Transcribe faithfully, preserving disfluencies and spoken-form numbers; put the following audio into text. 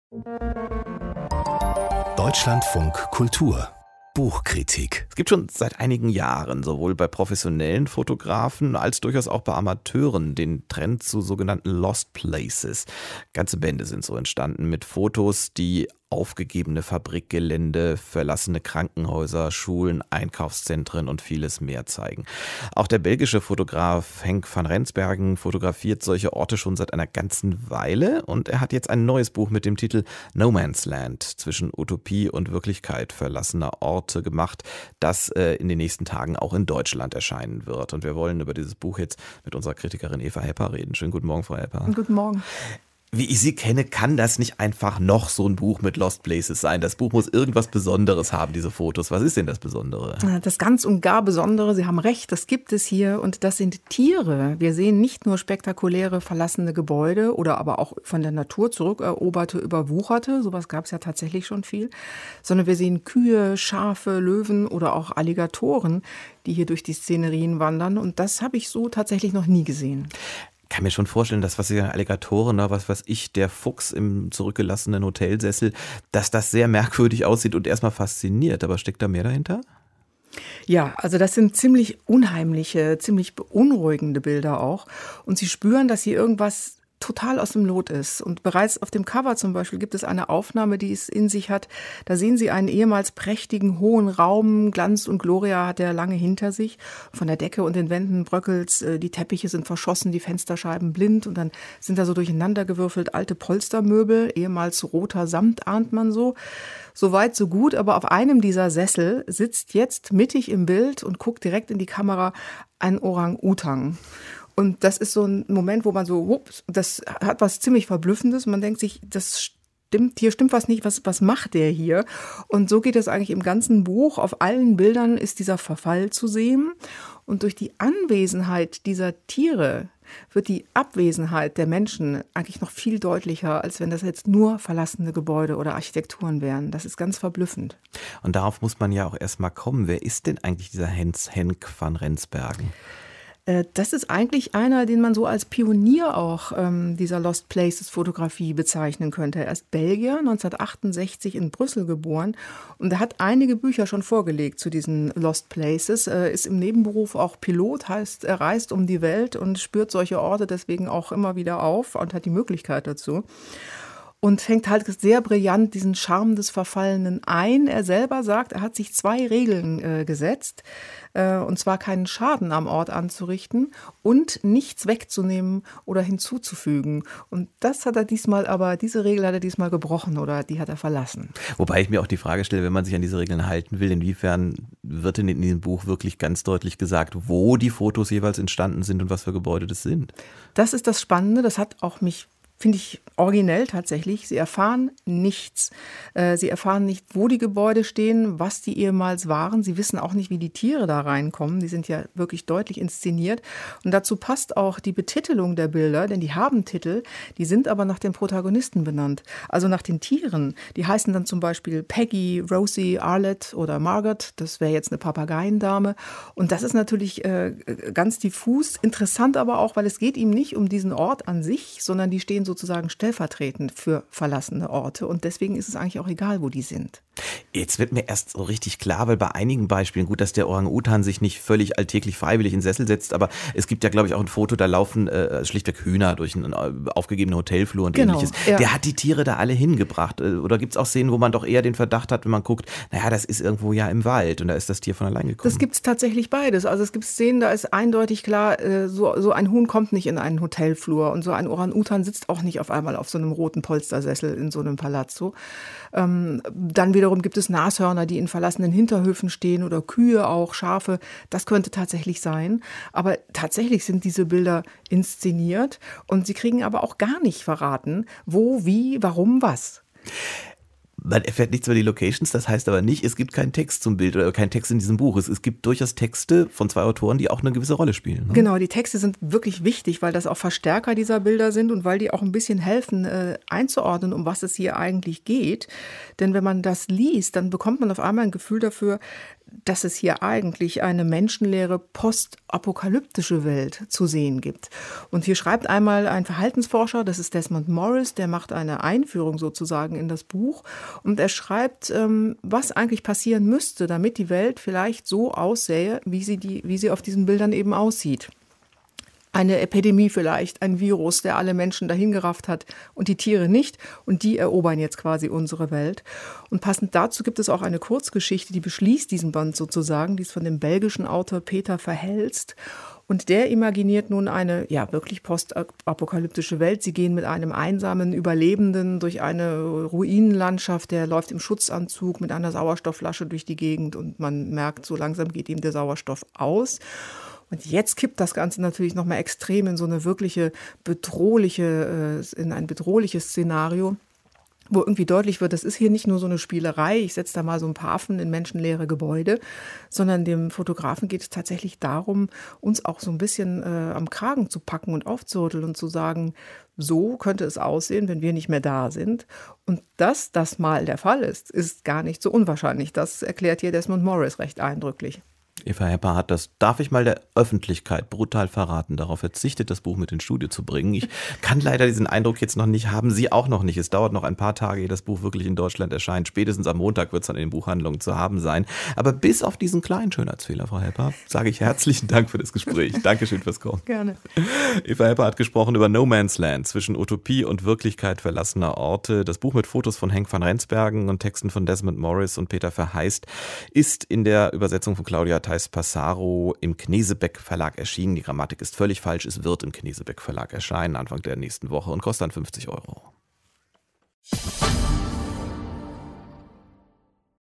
Deutschlandfunk Kultur Buchkritik. Es gibt schon seit einigen Jahren sowohl bei professionellen Fotografen als durchaus auch bei Amateuren den Trend zu sogenannten Lost Places. Ganze Bände sind so entstanden mit Fotos, die aufgegebene Fabrikgelände, verlassene Krankenhäuser, Schulen, Einkaufszentren und vieles mehr zeigen. Auch der belgische Fotograf Henk van Rensbergen fotografiert solche Orte schon seit einer ganzen Weile und er hat jetzt ein neues Buch mit dem Titel No Man's Land, zwischen Utopie und Wirklichkeit verlassener Orte gemacht, das äh, in den nächsten Tagen auch in Deutschland erscheinen wird. Und wir wollen über dieses Buch jetzt mit unserer Kritikerin Eva Hepper reden. Schönen guten Morgen, Frau Hepper. Guten Morgen. Wie ich Sie kenne, kann das nicht einfach noch so ein Buch mit Lost Places sein. Das Buch muss irgendwas Besonderes haben, diese Fotos. Was ist denn das Besondere? Das ganz und gar Besondere, Sie haben recht, das gibt es hier und das sind Tiere. Wir sehen nicht nur spektakuläre verlassene Gebäude oder aber auch von der Natur zurückeroberte, überwucherte, sowas gab es ja tatsächlich schon viel, sondern wir sehen Kühe, Schafe, Löwen oder auch Alligatoren, die hier durch die Szenerien wandern und das habe ich so tatsächlich noch nie gesehen. Ich kann mir schon vorstellen, dass was Sie sagen, Alligatoren, was weiß ich, der Fuchs im zurückgelassenen Hotelsessel, dass das sehr merkwürdig aussieht und erstmal fasziniert. Aber steckt da mehr dahinter? Ja, also das sind ziemlich unheimliche, ziemlich beunruhigende Bilder auch. Und Sie spüren, dass hier irgendwas total aus dem Lot ist. Und bereits auf dem Cover zum Beispiel gibt es eine Aufnahme, die es in sich hat. Da sehen Sie einen ehemals prächtigen, hohen Raum. Glanz und Gloria hat er lange hinter sich. Von der Decke und den Wänden bröckelt's. Die Teppiche sind verschossen, die Fensterscheiben blind. Und dann sind da so durcheinandergewürfelt alte Polstermöbel. Ehemals roter Samt ahnt man so. So weit, so gut. Aber auf einem dieser Sessel sitzt jetzt mittig im Bild und guckt direkt in die Kamera ein Orang-Utang. Und das ist so ein Moment, wo man so, ups, das hat was ziemlich Verblüffendes. Man denkt sich, das stimmt, hier stimmt was nicht, was, was macht der hier? Und so geht es eigentlich im ganzen Buch. Auf allen Bildern ist dieser Verfall zu sehen. Und durch die Anwesenheit dieser Tiere wird die Abwesenheit der Menschen eigentlich noch viel deutlicher, als wenn das jetzt nur verlassene Gebäude oder Architekturen wären. Das ist ganz verblüffend. Und darauf muss man ja auch erstmal kommen. Wer ist denn eigentlich dieser Hens, Henk van Rensbergen? Das ist eigentlich einer, den man so als Pionier auch ähm, dieser Lost Places Fotografie bezeichnen könnte. Er ist Belgier, neunzehnhundertachtundsechzig in Brüssel geboren und er hat einige Bücher schon vorgelegt zu diesen Lost Places. Er ist im Nebenberuf auch Pilot, heißt, er reist um die Welt und spürt solche Orte deswegen auch immer wieder auf und hat die Möglichkeit dazu. Und fängt halt sehr brillant diesen Charme des Verfallenen ein. Er selber sagt, er hat sich zwei Regeln äh, gesetzt, äh, und zwar keinen Schaden am Ort anzurichten und nichts wegzunehmen oder hinzuzufügen. Und das hat er diesmal, aber diese Regel hat er diesmal gebrochen oder die hat er verlassen. Wobei ich mir auch die Frage stelle, wenn man sich an diese Regeln halten will, inwiefern wird denn in diesem Buch wirklich ganz deutlich gesagt, wo die Fotos jeweils entstanden sind und was für Gebäude das sind? Das ist das Spannende, das hat auch mich finde ich originell tatsächlich. Sie erfahren nichts. Sie erfahren nicht, wo die Gebäude stehen, was die ehemals waren. Sie wissen auch nicht, wie die Tiere da reinkommen. Die sind ja wirklich deutlich inszeniert. Und dazu passt auch die Betitelung der Bilder, denn die haben Titel, die sind aber nach den Protagonisten benannt. Also nach den Tieren. Die heißen dann zum Beispiel Peggy, Rosie, Arlette oder Margaret. Das wäre jetzt eine Papageiendame. Und das ist natürlich äh, ganz diffus. Interessant aber auch, weil es geht ihm nicht um diesen Ort an sich, sondern die stehen sozusagen stellvertretend für verlassene Orte und deswegen ist es eigentlich auch egal, wo die sind. Jetzt wird mir erst so richtig klar, weil bei einigen Beispielen, gut, dass der Orang-Utan sich nicht völlig alltäglich freiwillig in den Sessel setzt, aber es gibt ja, glaube ich, auch ein Foto, da laufen äh, schlichtweg Hühner durch einen äh, aufgegebenen Hotelflur und genau, ähnliches. Ja. Der hat die Tiere da alle hingebracht. Oder gibt es auch Szenen, wo man doch eher den Verdacht hat, wenn man guckt, naja, das ist irgendwo ja im Wald und da ist das Tier von allein gekommen. Das gibt es tatsächlich beides. Also es gibt Szenen, da ist eindeutig klar, äh, so, so ein Huhn kommt nicht in einen Hotelflur und so ein Orang-Utan sitzt auch nicht auf einmal auf so einem roten Polstersessel in so einem Palazzo. Ähm, dann wiederum gibt es Nashörner, die in verlassenen Hinterhöfen stehen oder Kühe auch, Schafe. Das könnte tatsächlich sein. Aber tatsächlich sind diese Bilder inszeniert und sie kriegen aber auch gar nicht verraten, wo, wie, warum, was. Man erfährt nichts über die Locations, das heißt aber nicht, es gibt keinen Text zum Bild oder keinen Text in diesem Buch. Es, es gibt durchaus Texte von zwei Autoren, die auch eine gewisse Rolle spielen. Ne? Genau, die Texte sind wirklich wichtig, weil das auch Verstärker dieser Bilder sind und weil die auch ein bisschen helfen, äh, einzuordnen, um was es hier eigentlich geht. Denn wenn man das liest, dann bekommt man auf einmal ein Gefühl dafür, dass es hier eigentlich eine menschenleere postapokalyptische Welt zu sehen gibt. Und hier schreibt einmal ein Verhaltensforscher, das ist Desmond Morris, der macht eine Einführung sozusagen in das Buch. Und er schreibt, was eigentlich passieren müsste, damit die Welt vielleicht so aussähe, wie sie, die, wie sie auf diesen Bildern eben aussieht. Eine Epidemie vielleicht, ein Virus, der alle Menschen dahingerafft hat und die Tiere nicht. Und die erobern jetzt quasi unsere Welt. Und passend dazu gibt es auch eine Kurzgeschichte, die beschließt diesen Band sozusagen. Die ist von dem belgischen Autor Peter Verhelst. Und der imaginiert nun eine ja wirklich postapokalyptische Welt. Sie gehen mit einem einsamen Überlebenden durch eine Ruinenlandschaft. Der läuft im Schutzanzug mit einer Sauerstoffflasche durch die Gegend. Und man merkt, so langsam geht ihm der Sauerstoff aus. Und jetzt kippt das Ganze natürlich nochmal extrem in so eine wirkliche bedrohliche, in ein bedrohliches Szenario, wo irgendwie deutlich wird, das ist hier nicht nur so eine Spielerei, ich setze da mal so ein paar Affen in menschenleere Gebäude, sondern dem Fotografen geht es tatsächlich darum, uns auch so ein bisschen äh, am Kragen zu packen und aufzurütteln und zu sagen, so könnte es aussehen, wenn wir nicht mehr da sind. Und dass das mal der Fall ist, ist gar nicht so unwahrscheinlich. Das erklärt hier Desmond Morris recht eindrücklich. Eva Hepper hat das, darf ich mal der Öffentlichkeit brutal verraten, darauf verzichtet, das Buch mit ins Studio zu bringen. Ich kann leider diesen Eindruck jetzt noch nicht haben, Sie auch noch nicht. Es dauert noch ein paar Tage, ehe das Buch wirklich in Deutschland erscheint. Spätestens am Montag wird es dann in den Buchhandlungen zu haben sein. Aber bis auf diesen kleinen Schönheitsfehler, Frau Hepper, sage ich herzlichen Dank für das Gespräch. Dankeschön fürs Kommen. Gerne. Eva Hepper hat gesprochen über No Man's Land, zwischen Utopie und Wirklichkeit verlassener Orte. Das Buch mit Fotos von Henk van Rensbergen und Texten von Desmond Morris und Peter Verhelst ist in der Übersetzung von Claudia Theis-Passaro im Knesebeck Verlag erschienen. Die Grammatik ist völlig falsch. Es wird im Knesebeck Verlag erscheinen Anfang der nächsten Woche und kostet dann fünfzig Euro.